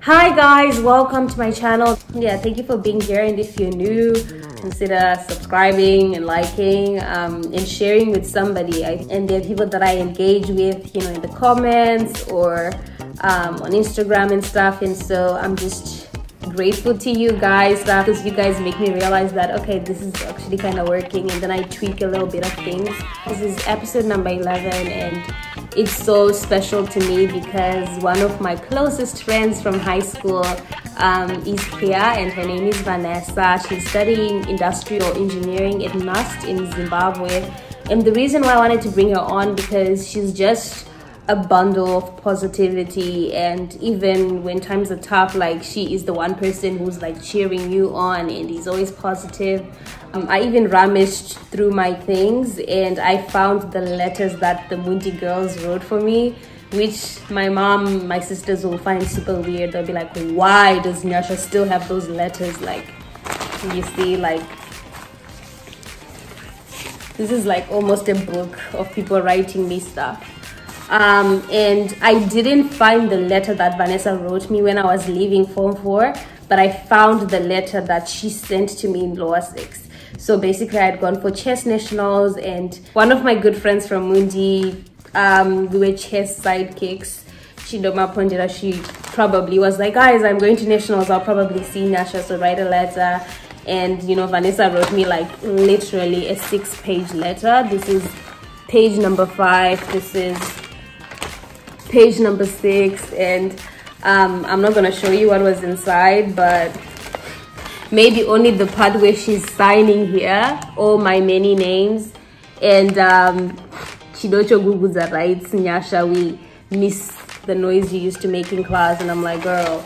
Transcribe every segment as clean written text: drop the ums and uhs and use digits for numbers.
Hi guys, welcome to my channel. Yeah, thank you for being here, and if you're new, consider subscribing and liking and sharing with somebody. And there are people that I engage with, you know, in the comments or on Instagram and stuff, and so I'm just grateful to you guys because you guys make me realize that okay, this is actually kind of working, and then I tweak a little bit of things. This is episode number 11, and it's so special to me because one of my closest friends from high school is here, and her name is Vanessa. She's studying industrial engineering at NUST in Zimbabwe, and the reason why I wanted to bring her on because she's just a bundle of positivity, and even when times are tough, like, she is the one person who's like cheering you on and is always positive. I even rummaged through my things and I found the letters that the Mundi girls wrote for me, which my mom, my sisters will find super weird. They'll be like, why does Nyasha still have those letters? Like, you see, like, this is like almost a book of people writing me stuff. And I didn't find the letter that Vanessa wrote me when I was leaving Form 4, but I found the letter that she sent to me in lower 6. So basically I had gone for chess nationals, and one of my good friends from Mundi, we were chess sidekicks, Chidoma Pondera, she probably was like, guys, I'm going to nationals, I'll probably see Nyasha, so write a letter. And you know, Vanessa wrote me like literally a 6-page letter. This is page number 5, this is page number 6, and I'm not gonna show you what was inside, but maybe only the part where she's signing here all my many names. And Chidocho Guguza writes, Nyasha, we miss the noise you used to make in class. And I'm like, girl,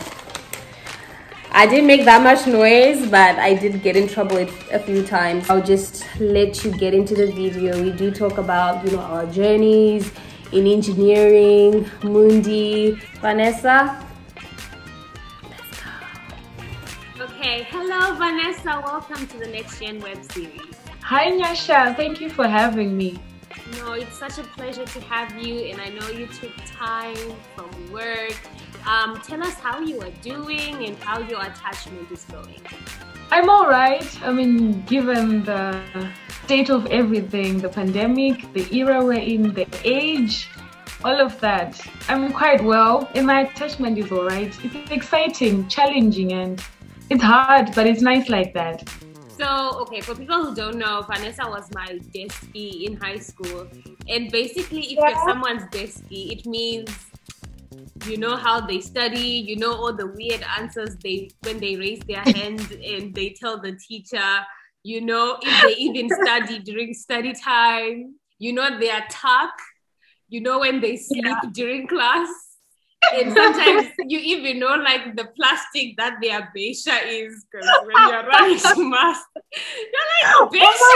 I didn't make that much noise, but I did get in trouble a few times. I'll just let you get into the video. We do talk about, you know, our journeys in engineering, Mundi. Vanessa, let's go. Okay, hello Vanessa, welcome to the Next Gen web series. Hi Nyasha, thank you for having me. No, it's such a pleasure to have you, and I know you took time from work. Tell us how you are doing and how your attachment is going. I'm all right. I mean, given the state of everything, the pandemic, the era we're in, the age, all of that, I'm quite well, and my attachment is all right. It's exciting, challenging, and it's hard, but it's nice like that. So, okay, for people who don't know, Vanessa was my deskie in high school. And basically, if you're someone's deskie, it means you know how they study, you know all the weird answers when they raise their hand and they tell the teacher, you know if they even study during study time, you know their talk, you know when they sleep during class, and sometimes you even know like the plastic that their Beisha is, because when you're running to mass, you're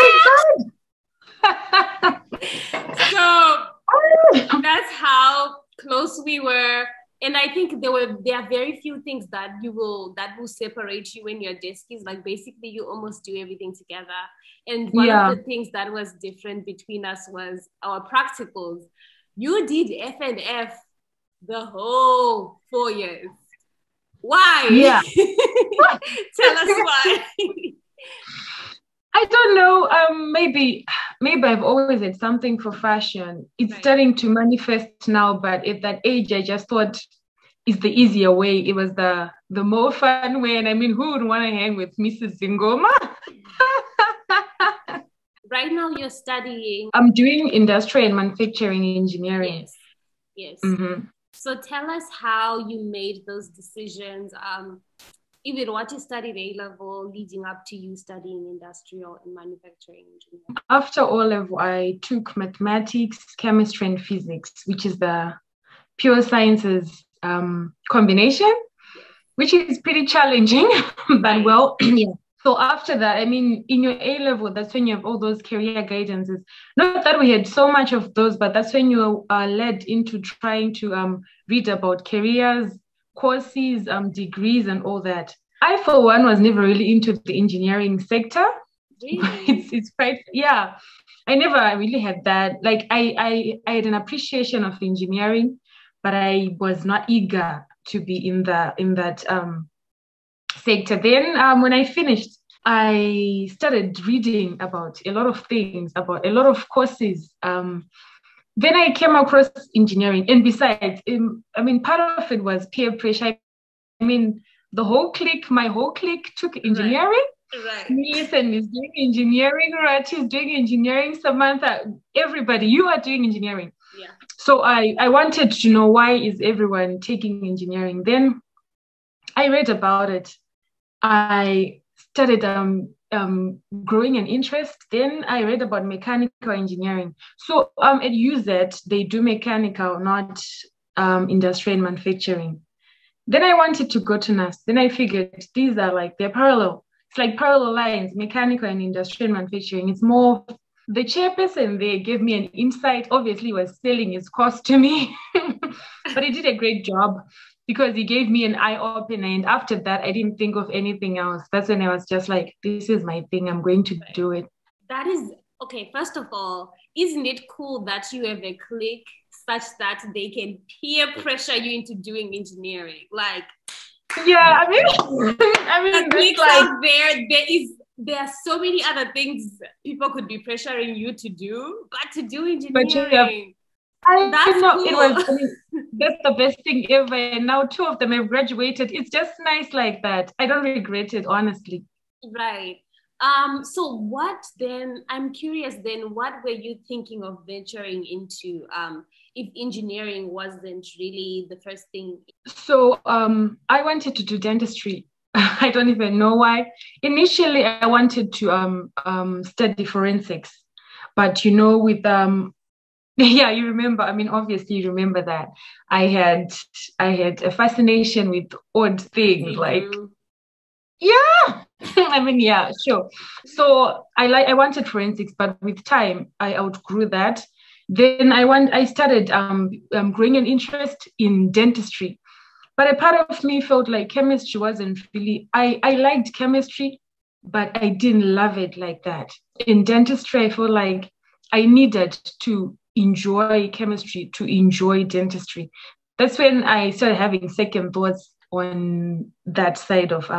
like, Beisha! So that's how close we were. And I think there are very few things that will separate you when you're deskies. Like, basically you almost do everything together. And one of the things that was different between us was our practicals. You did F&F the whole 4 years. Why? Yeah. Tell us why. I don't know. Maybe I've always had something for fashion. It's starting to manifest now, but at that age, I just thought it's the easier way. It was the more fun way. And I mean, who would want to hang with Mrs. Zingoma? Right now, you're studying. I'm doing industrial and manufacturing engineering. Yes. Mm-hmm. So tell us how you made those decisions. Even what you studied A-level leading up to you studying industrial and manufacturing engineering. After O-level, I took mathematics, chemistry, and physics, which is the pure sciences combination, which is pretty challenging, but well, yeah. So after that, I mean, in your A-level, that's when you have all those career guidances. Not that we had so much of those, but that's when you are led into trying to read about careers, courses, degrees, and all that. I, for one, was never really into the engineering sector. Really? It's quite, yeah. I never really had that. Like, I had an appreciation of engineering, but I was not eager to be in that sector. Then when I finished, I started reading about a lot of things, about a lot of courses. Then I came across engineering, and besides, I mean, part of it was peer pressure. I mean, my whole clique took engineering. Right. Nathan is doing engineering, Rati is doing engineering, Samantha, everybody, you are doing engineering. Yeah. So I wanted to know, why is everyone taking engineering? Then I read about it. I started growing an interest. Then I read about mechanical engineering. So at UZ, they do mechanical, not industrial and manufacturing. Then I wanted to go to NUST. Then I figured these are like, they're parallel. It's like parallel lines, mechanical and industrial manufacturing. It's more, the chairperson, they gave me an insight. Obviously, was selling his course to me, but he did a great job because he gave me an eye opener. And after that, I didn't think of anything else. That's when I was just like, this is my thing. I'm going to do it. That is, okay, first of all, isn't it cool that you have a clique such that they can peer pressure you into doing engineering? Like, yeah, I mean, the cliques like, out there are so many other things people could be pressuring you to do, but to do engineering. I know, cool. It was, I mean, that's the best thing ever. And now 2 of them have graduated. It's just nice like that. I don't regret it, honestly. Right. So what then, I'm curious then, what were you thinking of venturing into if engineering wasn't really the first thing? So I wanted to do dentistry. I don't even know why. Initially, I wanted to study forensics, but you know, with yeah, you remember. I mean, obviously, you remember that I had a fascination with odd things, like yeah. I mean, yeah, sure. So I wanted forensics, but with time, I outgrew that. Then I started growing an interest in dentistry. But a part of me felt like chemistry wasn't really, I liked chemistry, but I didn't love it like that. In dentistry, I felt like I needed to enjoy chemistry to enjoy dentistry. That's when I started having second thoughts on that side of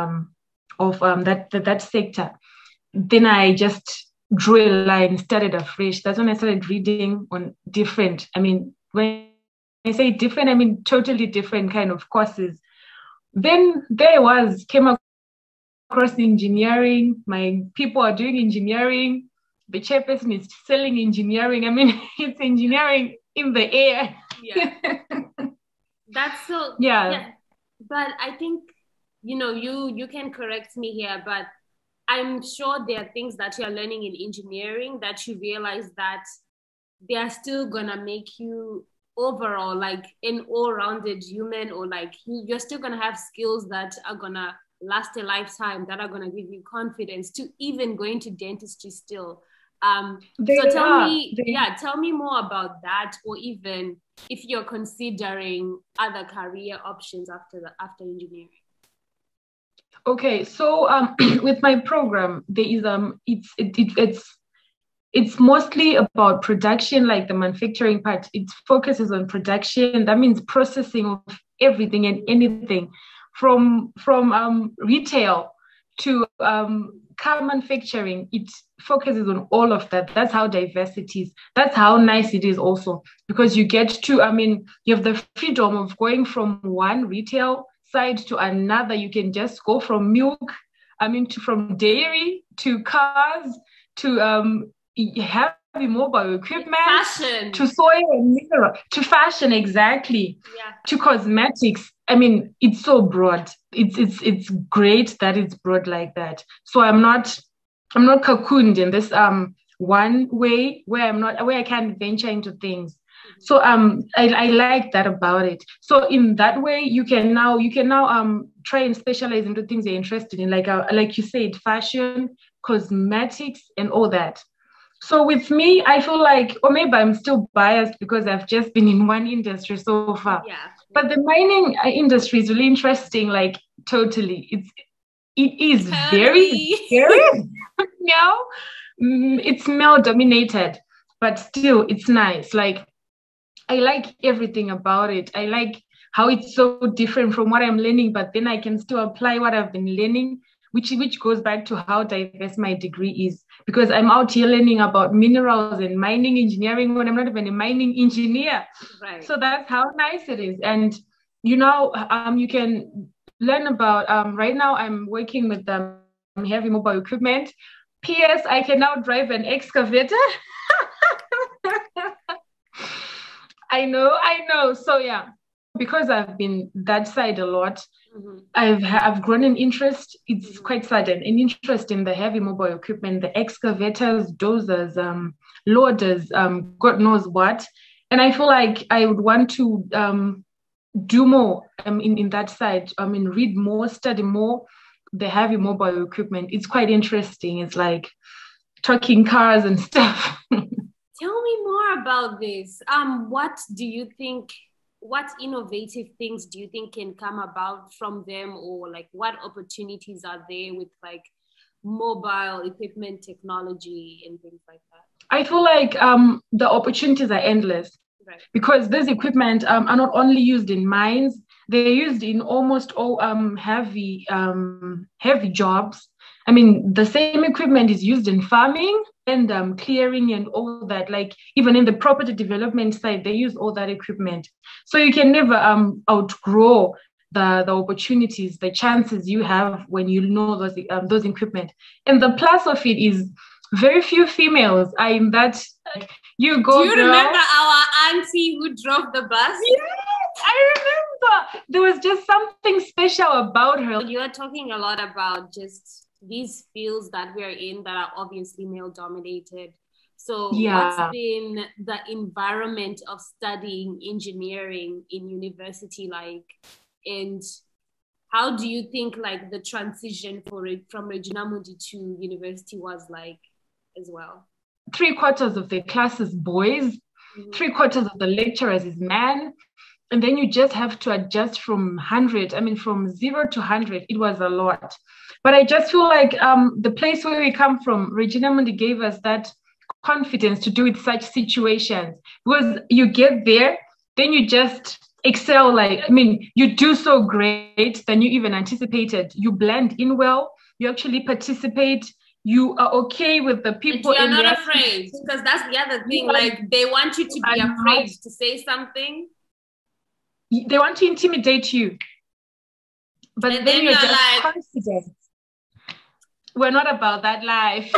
that sector. Then I just drew a line, started afresh. That's when I started reading on different, I mean, when I say different, I mean totally different kind of courses. Then came across engineering. My people are doing engineering. The chairperson is selling engineering. I mean, it's engineering in the air. Yeah. That's so, yeah. But I think, you know, you can correct me here, but I'm sure there are things that you're learning in engineering that you realize that they are still gonna make you overall like an all-rounded human, or like you're still gonna have skills that are gonna last a lifetime, that are gonna give you confidence to even go into dentistry still. So tell me more about that, or even if you're considering other career options after engineering. Okay, so with my program, there is it's mostly about production, like the manufacturing part. It focuses on production. That means processing of everything and anything, from retail to car manufacturing. It focuses on all of that. That's how diverse it is. That's how nice it is also, because you get to, I mean, you have the freedom of going from one retail side to another. You can just go from milk, from dairy to cars to heavy mobile equipment, fashion, to soil and mineral, to fashion, exactly, to cosmetics. I mean, it's so broad. It's great that it's broad like that. So I'm not cocooned in this one way where I can't venture into things. So I like that about it. So in that way, you can now try and specialize into things you're interested in, like you said, fashion, cosmetics, and all that. So with me, I feel like, or maybe I'm still biased because I've just been in one industry so far. Yeah. But the mining industry is really interesting, like totally. It is very, very, it's male dominated, but still it's nice. Like, I like everything about it. I like how it's so different from what I'm learning, but then I can still apply what I've been learning, which goes back to how diverse my degree is, because I'm out here learning about minerals and mining engineering when I'm not even a mining engineer. Right. So that's how nice it is. And you know, you can learn about right now I'm working with heavy mobile equipment. P.S. I can now drive an excavator. I know. So yeah, because I've been that side a lot, I've grown an interest. It's quite sudden, an interest in the heavy mobile equipment, the excavators, dozers, loaders, God knows what. And I feel like I would want to do more in that side. I mean, read more, study more, the heavy mobile equipment. It's quite interesting. It's like talking cars and stuff. Tell me more about this. What do you think, what innovative things do you think can come about from them, or like what opportunities are there with like mobile equipment technology and things like that? I feel like the opportunities are endless. Right. Because this equipment are not only used in mines, they're used in almost all heavy jobs. I mean, the same equipment is used in farming and clearing and all that. Like even in the property development side, they use all that equipment. So you can never outgrow the opportunities, the chances you have when you know those equipment. And the plus of it is very few females are in that. You go. Do you remember our auntie who drove the bus? Yes, I remember. There was just something special about her. You are talking a lot about just these fields that we're in that are obviously male dominated. So what's been the environment of studying engineering in university like? And how do you think like the transition from Regina Mundi to university was like as well? 3/4 of the class is boys, 3/4 of the lecturers is men, and then you just have to adjust from 100. I mean, from 0 to 100, it was a lot. But I just feel like the place where we come from, Regina Mundi gave us that confidence to do with such situations, because you get there, then you just excel. Like, I mean, you do so great than you even anticipated. You blend in well, you actually participate. You are okay with the people. And you're not afraid, because that's the other thing. Like they want you to be afraid to say something. They want to intimidate you. But then you're just like confident. We're not about that life.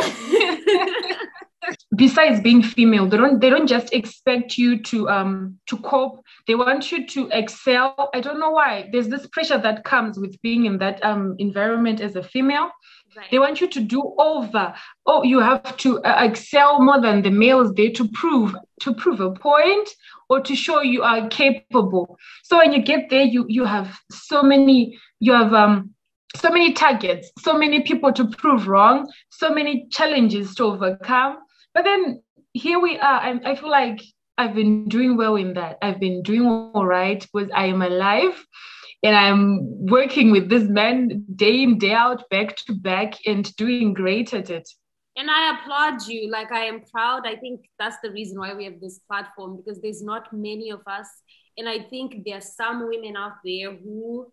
Besides being female, they don't just expect you to cope. They want you to excel. I don't know why. There's this pressure that comes with being in that environment as a female. Right. They want you to do over. Oh, you have to excel more than the males there to prove a point or to show you are capable. So when you get there, you have so many targets, so many people to prove wrong, so many challenges to overcome. But then here we are. I feel like I've been doing well in that. I've been doing all right because I am alive. And I'm working with this man day in, day out, back to back, and doing great at it. And I applaud you. Like, I am proud. I think that's the reason why we have this platform, because there's not many of us. And I think there are some women out there who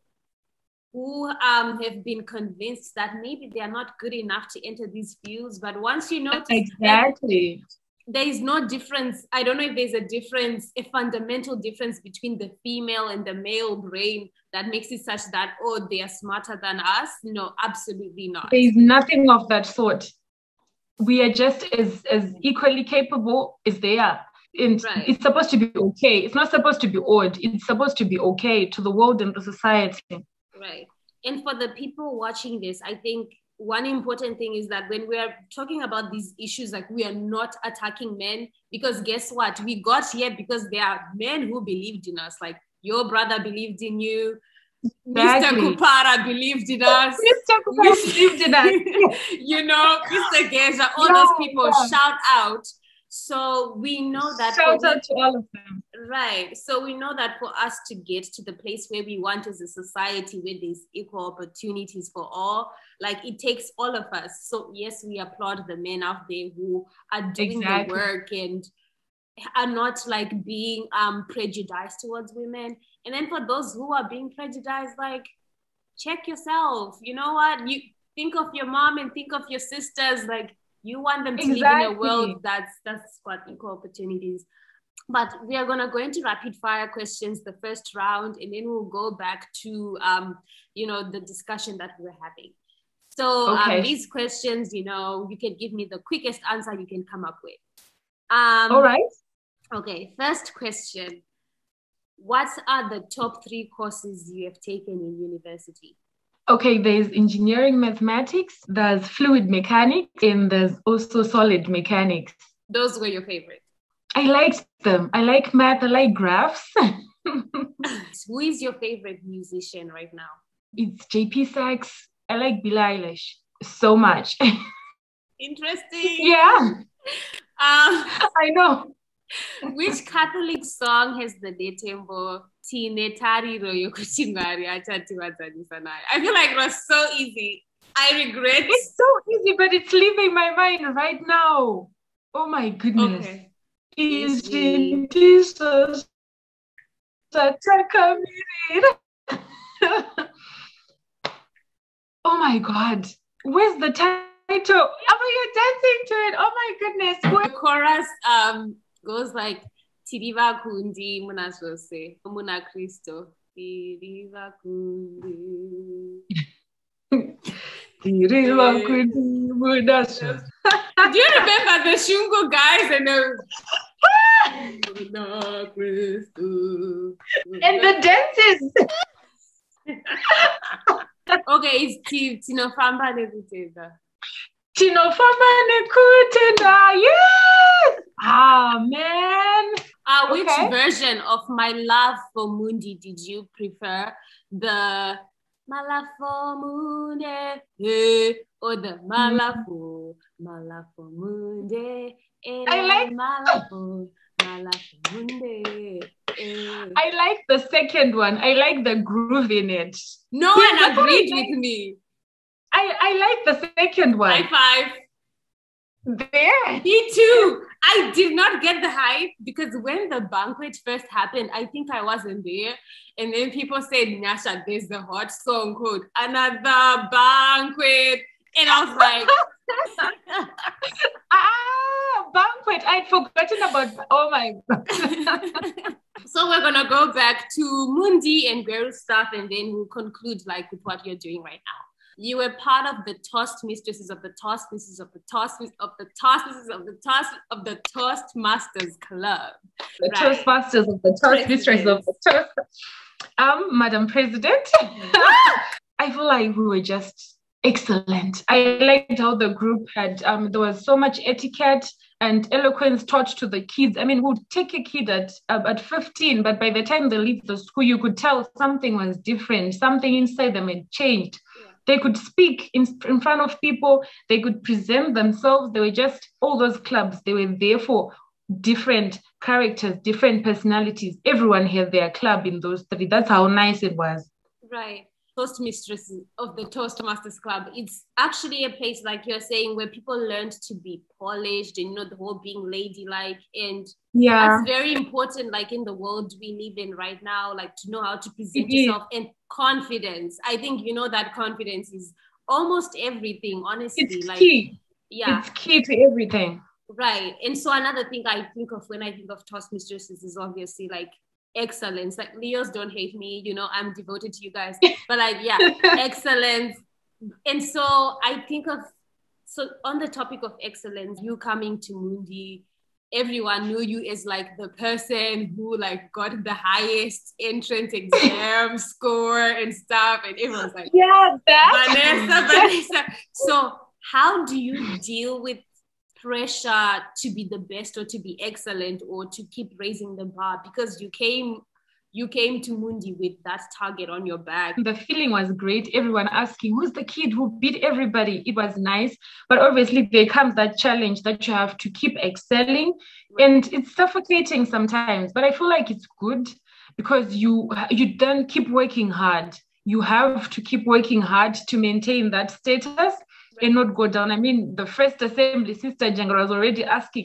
have been convinced that maybe they are not good enough to enter these fields. But once you notice exactly, there is no difference. I don't know if there's a fundamental difference between the female and the male brain that makes it such that, oh, they are smarter than us. No, absolutely not. There is nothing of that sort. We are just as equally capable as they are. And right. It's supposed to be okay. It's not supposed to be odd. It's supposed to be okay to the world and the society. Right. And for the people watching this, I think one important thing is that when we are talking about these issues, like, we are not attacking men, because guess what? We got here because there are men who believed in us. Like, your brother believed in you. Exactly. Mr. Kupara believed in us. Mr. Kupara believed in us. You know, Mr. Geja, all those people shout out. So we know that. Shout out to all of them. Right. So we know that for us to get to the place where we want as a society, where there's equal opportunities for all, like, it takes all of us. So yes, we applaud the men out there who are doing the work and are not like being prejudiced towards women. And then for those who are being prejudiced, like, check yourself. You know what? You think of your mom and think of your sisters. Like, you want them to live in a world that's got equal opportunities. But we are gonna go into rapid fire questions, the first round, and then we'll go back to the discussion that we were having. So these questions, you can give me the quickest answer you can come up with. All right. Okay, first question. What are the top 3 courses you have taken in university? Okay, there's engineering mathematics, there's fluid mechanics, and there's also solid mechanics. Those were your favorite? I liked them. I like math, I like graphs. Who is your favorite musician right now? It's JP Sachs. I like Billie Eilish so much. Interesting. Yeah. I know. Which Catholic song has the Detembo Tine Tariro yokuti Mwari achatiwadzanisa naye? I feel like it was so easy. I regret. It's so easy, but it's leaving my mind right now. Oh my goodness. Okay. Is in Jesus that Oh my God. Where's the title? Oh, you're dancing to it. Oh my goodness. The chorus goes like Tiriva kundi muna sose muna Kristo Tiriva kundi Tiriva kundi muna sose. Do you remember the Shungo guys and and the dances? Okay, it's Tino Famba Nekutenda. Tino Famba Nekutenda, yes! Ah, man. Which version of My Love for Mundi did you prefer? The My Love for Mundi or the My Love for Mundi? I like I like the second one. I like the groove in it. No one agreed with me. I like the second one. High five. There. Me too. I did not get the hype because when the banquet first happened, I think I wasn't there. And then people said, Nyasha, there's the hot song called Another Banquet. And I was like, banquet. I'd forgotten about, oh my God. So we're going to go back to Mundi and Gweru's stuff, and then we'll conclude like with what you're doing right now. You were part of the Toastmistresses of the Toastmasters of the Toastmasters of the Toastmasters of the Toastmasters Club. The Toastmasters of the Toastmistresses of the Toast. Madam President. I feel like we were just excellent. I liked how the group had, there was so much etiquette and eloquence taught to the kids. I mean, we'd take a kid at 15, but by the time they leave the school, you could tell something was different. Something inside them had changed. Yeah. They could speak in front of people. They could present themselves. They were just, all those clubs, they were there for different characters, different personalities. Everyone had their club in those 3. That's how nice it was. Right. Toastmistresses of the Toastmasters Club. It's actually a place, like you're saying, where people learned to be polished and, the whole being ladylike. And that's very important, like in the world we live in right now, like to know how to present yourself and confidence. I think, that confidence is almost everything, honestly. It's key. Yeah. It's key to everything. Right. And so another thing I think of when I think of Toastmistresses is obviously like excellence. Like, Leos, don't hate me, I'm devoted to you guys, but like, yeah, excellence. And so I think so on the topic of excellence, you coming to Mundi, everyone knew you as like the person who like got the highest entrance exam score and stuff, and everyone's like, yeah, Vanessa. So how do you deal with pressure to be the best or to be excellent or to keep raising the bar, because you came to Mundi with that target on your back? The feeling was great. Everyone asking, who's the kid who beat everybody? It was nice. But obviously there comes that challenge that you have to keep excelling. Right. And it's suffocating sometimes, but I feel like it's good because you then keep working hard. You have to keep working hard to maintain that status and not go down. I mean, the first assembly, Sister Jangara was already asking,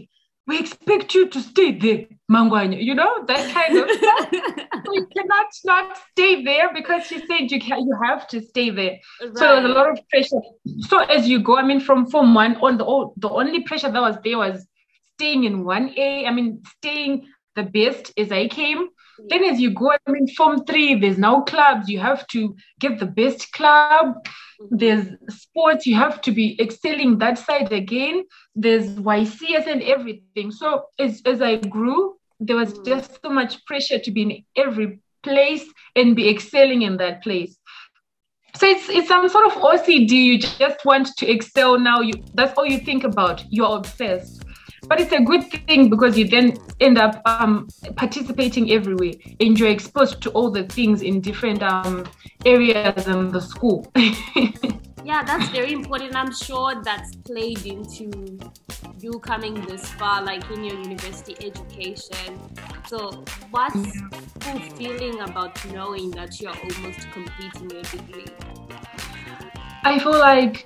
we expect you to stay there, Mangwanya, you know, that kind of stuff. So you cannot not stay there because she said you have to stay there. Right. So there was a lot of pressure. So as you go, I mean, from Form 1 on, the only pressure that was there was staying in 1A. I mean, staying the best as I came. Then as you go, I mean, Form 3, there's now clubs. You have to get the best club. There's sports. You have to be excelling that side again. There's YCS and everything. So as I grew, there was just so much pressure to be in every place and be excelling in that place. So it's some sort of OCD. You just want to excel now. That's all you think about. You're obsessed. But it's a good thing because you then end up participating everywhere and you're exposed to all the things in different areas in the school. Yeah, that's very important. I'm sure that's played into you coming this far, like in your university education. So what's fulfilling about knowing that you're almost completing your degree? I feel like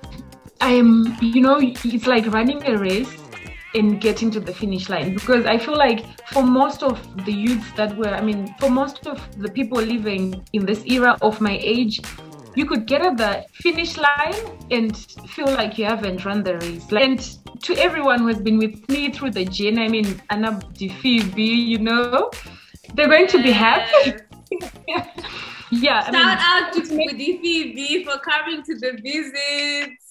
it's like running a race and getting to the finish line, because I feel like for most of the youths for most of the people living in this era of my age, you could get at the finish line and feel like you haven't run the race. And to everyone who has been with me through the journey, I mean, Anab Phoebe, you know, they're going to be happy. Yeah. Shout out to Phoebe for coming to the visits.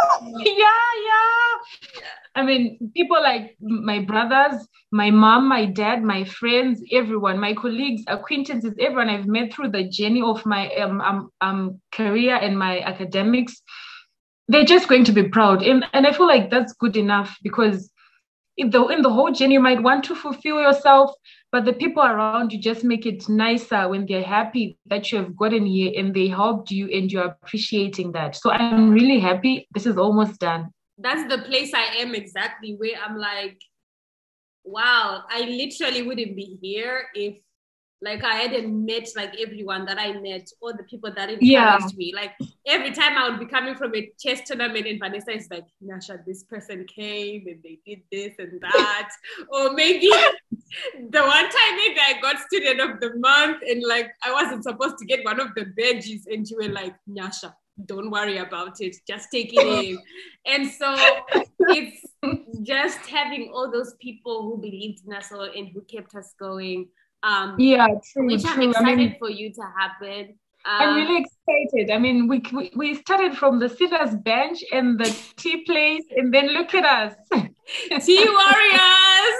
Yeah. I mean, people like my brothers, my mom, my dad, my friends, everyone, my colleagues, acquaintances, everyone I've met through the journey of my career and my academics, they're just going to be proud. And I feel like that's good enough, because in the whole journey, you might want to fulfill yourself, but the people around you just make it nicer when they're happy that you have gotten here and they helped you and you're appreciating that. So I'm really happy. This is almost done. That's the place I am exactly, where I'm like, wow, I literally wouldn't be here if like I hadn't met like everyone that I met, or the people that encouraged me. Like every time I would be coming from a chess tournament and Vanessa is like, Nasha, this person came and they did this and that. Or maybe the one time maybe I got student of the month and like I wasn't supposed to get one of the badges and you were like, Nasha, don't worry about it, just take it in. And so it's just having all those people who believed in us and who kept us going. True. Which I'm excited for you to happen. I'm really excited. I mean, we started from the sitters bench and the tea place, and then look at us. Tea warriors!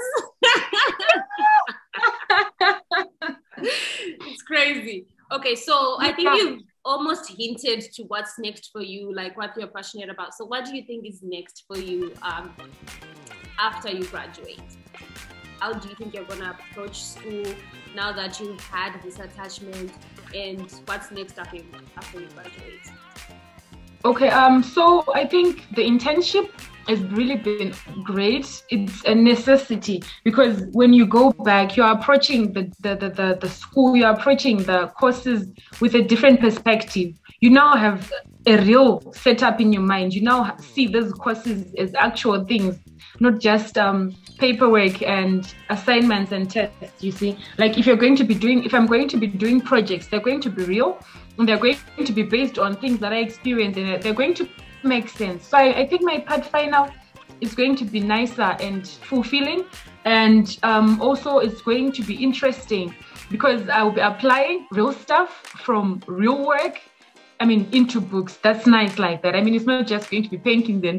It's crazy. Okay, so I think you almost hinted to what's next for you, like what you're passionate about. So what do you think is next for you after you graduate? How do you think you're going to approach school now that you've had this attachment, and what's next after you graduate? Okay, so I think the internship has really been great. It's a necessity, because when you go back, you're approaching the school, you're approaching the courses with a different perspective. You now have a real setup in your mind. You now see those courses as actual things, not just paperwork and assignments and tests. You see, like if I'm going to be doing projects, they're going to be real and they're going to be based on things that I experienced, and they're going to make sense. So I think my part final is going to be nicer and fulfilling, and also it's going to be interesting because I'll be applying real stuff from real work, into books. That's nice like that. It's not just going to be paintings and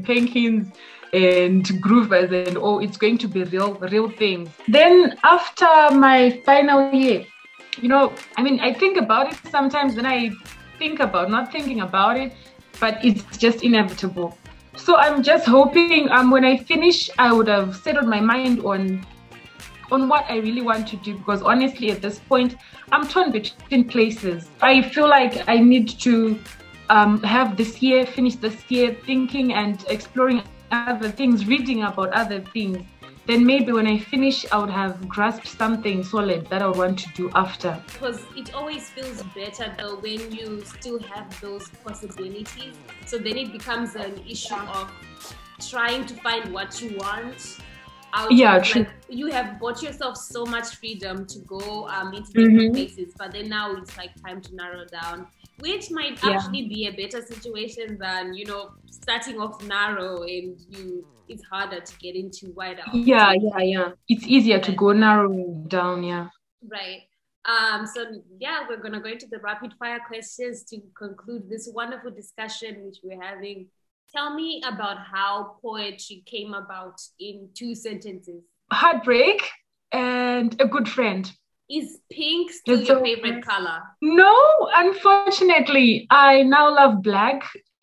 groovers and all. It's going to be real things. Then after my final year, I think about it sometimes, then I think about not thinking about it, but it's just inevitable. So I'm just hoping when I finish, I would have settled my mind on what I really want to do, because honestly at this point I'm torn between places. I feel like I need to finish this year thinking and exploring other things, reading about other things. Then maybe when I finish, I would have grasped something solid that I would want to do after. Because it always feels better though when you still have those possibilities. So then it becomes an issue of trying to find what you want out. Yeah, true. Like, you have bought yourself so much freedom to go into different places, but then now it's like time to narrow down, which might actually be a better situation than, you know, starting off narrow and it's harder to get into wider. Yeah. It's easier to go narrow down, Right. So yeah, we're gonna go into the rapid fire questions to conclude this wonderful discussion which we're having. Tell me about how poetry came about in 2 sentences. Heartbreak and a good friend. Is pink still your favorite color? No, unfortunately. I now love black.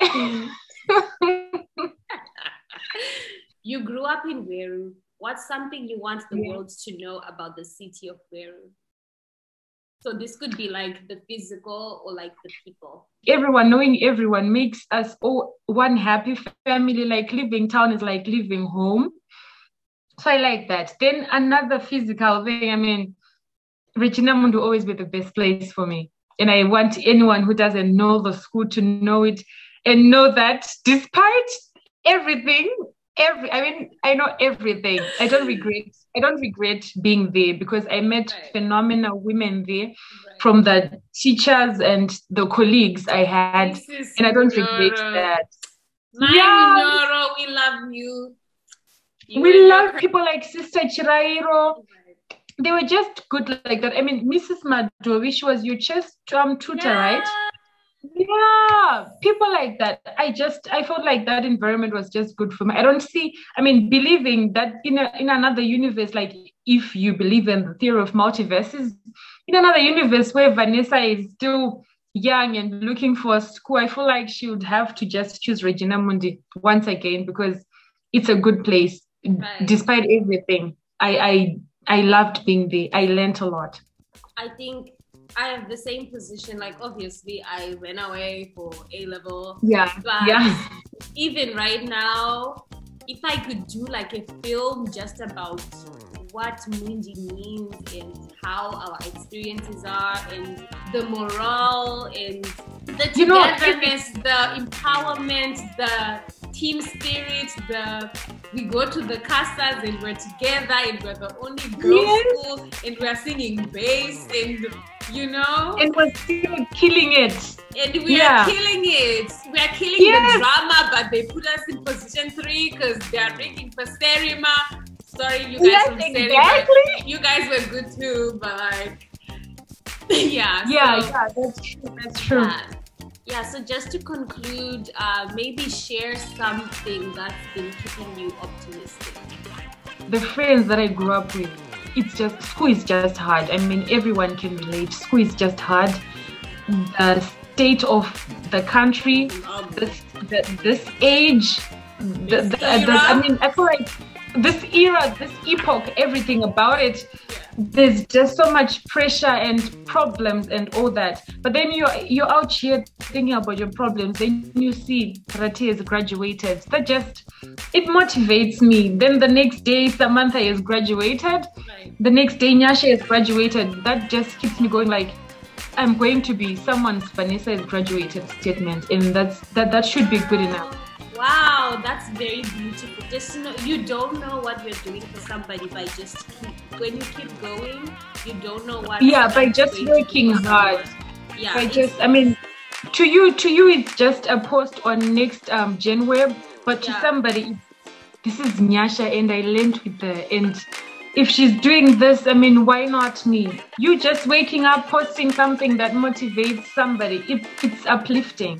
You grew up in Gweru. What's something you want the world to know about the city of Gweru? So this could be like the physical or like the people. Knowing everyone makes us all one happy family. Like living town is like living home. So I like that. Then another physical thing, I mean, Regina Mundi will always be the best place for me. And I want anyone who doesn't know the school to know it and know that despite everything, I know everything. I don't regret being there because I met phenomenal women there, from the teachers and the colleagues I had, and I don't regret that. Nyoro, we love you. We love people like Sister Chirairo. They were just good like that. I mean, Mrs. Madovi, she was your chess tutor, right? Yeah, people like that. I felt like that environment was just good for me. I don't see, I mean, believing that in another universe, like if you believe in the theory of multiverses, in another universe where Vanessa is still young and looking for a school, I feel like she would have to just choose Regina Mundi once again because it's a good place. Right. Despite everything, I loved being there. I learned a lot. I think I have the same position. Like, obviously, I ran away for A-level. Yeah. But even right now, if I could do like a film just about what Mundi means and how our experiences are and the morale and the togetherness, the empowerment, the team spirit, we go to the casas and we're together and we're the only girls school and we're singing bass and and we're still killing it. And we are killing it. We are killing the drama, but they put us in position 3 because they are ranking for Serima. Sorry, you guys from Serima. You guys were good too, but like, that's true. Yeah, so just to conclude, maybe share something that's been keeping you optimistic. The friends that I grew up with, school is just hard. I mean, everyone can relate. School is just hard. The state of the country, this age, I mean, I feel like this era, this epoch, everything about it, there's just so much pressure and problems and all that. But then you're out here thinking about your problems. Then you see Rati has graduated. It motivates me. Then the next day, Samantha has graduated. Right. The next day, Nyasha has graduated. That just keeps me going. Like, I'm going to be someone's Vanessa has graduated statement, and that should be good enough. Wow, that's very beautiful. Just you don't know what you're doing for somebody by when you keep going, you don't know what. Yeah, by just working hard. Yeah, to you, it's just a post on next GenWeb, but to somebody, this is Nyasha, and I learned with her, and if she's doing this, I mean, why not me? You just waking up, posting something that motivates somebody. It's uplifting.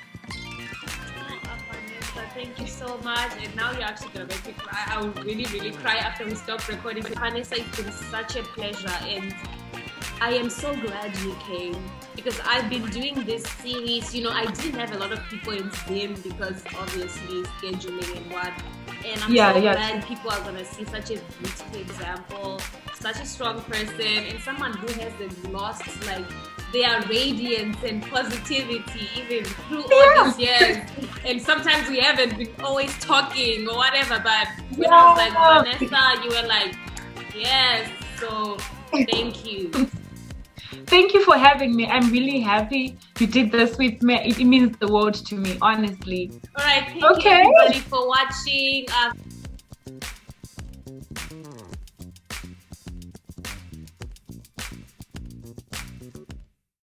Thank you so much. And now you're actually going to make me cry. I will really, really cry after we stop recording. Vanessa, it's been such a pleasure. And I am so glad you came because I've been doing this series. I didn't have a lot of people in Zim because obviously scheduling and what. And I'm so glad people are going to see such a beautiful example, such a strong person, and someone who hasn't lost their radiance and positivity even through all these years. And sometimes we haven't been always talking or whatever, but when I was like, Vanessa, you were like, yes. So thank you. Thank you for having me. I'm really happy you did this with me. It means the world to me, honestly. All right. Thank you everybody for watching.